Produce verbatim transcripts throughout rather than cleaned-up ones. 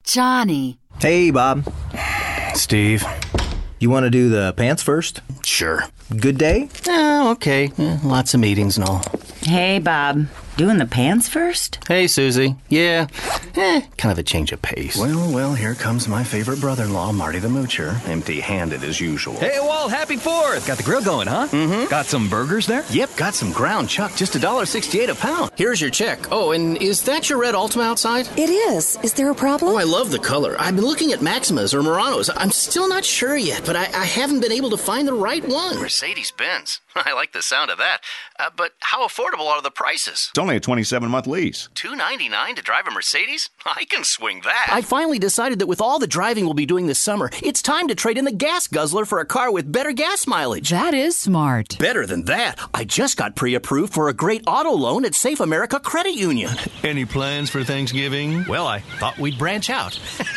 Johnny. Hey, Bob. Steve. You want to do the pants first? Sure. Good day? Oh, okay. Eh, lots of meetings and all. Hey, Bob. Doing the pants first? Hey, Susie. Yeah. Eh, kind of a change of pace. Well, well, here comes my favorite brother-in-law, Marty the Moocher, empty-handed as usual. Hey, Walt, happy fourth. Got the grill going, huh? Mm-hmm. Got some burgers there? Yep, got some ground chuck, just a dollar sixty-eight a pound. Here's your check. Oh, and is that your red Ultima outside? It is. Is there a problem? Oh, I love the color. I've been looking at Maximas or Muranos. I'm still not sure yet, but I, I haven't been able to find the right one. Mercedes-Benz. I like the sound of that. Uh, but how affordable are the prices? It's only a twenty-seven month lease. two ninety-nine to drive a Mercedes? I can swing that. I finally decided that with all the driving we'll be doing this summer, it's time to trade in the gas guzzler for a car with better gas mileage. That is smart. Better than that, I just got pre-approved for a great auto loan at Safe America Credit Union. Any plans for Thanksgiving? Well, I thought we'd branch out.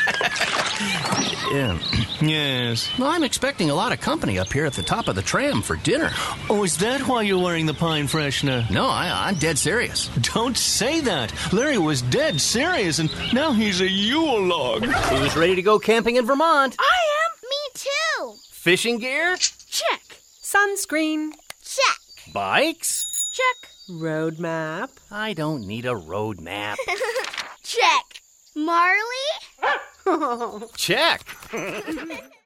Yeah. Yes. Well, I'm expecting a lot of company up here at the top of the tram for dinner. Oh, is that why you're wearing the pine freshener? No, I, I'm dead serious. Don't say that. Larry was dead serious, and now he's a Yule log. Who's ready to go camping in Vermont? I am. Me too. Fishing gear? Check. Sunscreen. Check. Bikes? Check. Road map. I don't need a road map. Check. Marley? Check.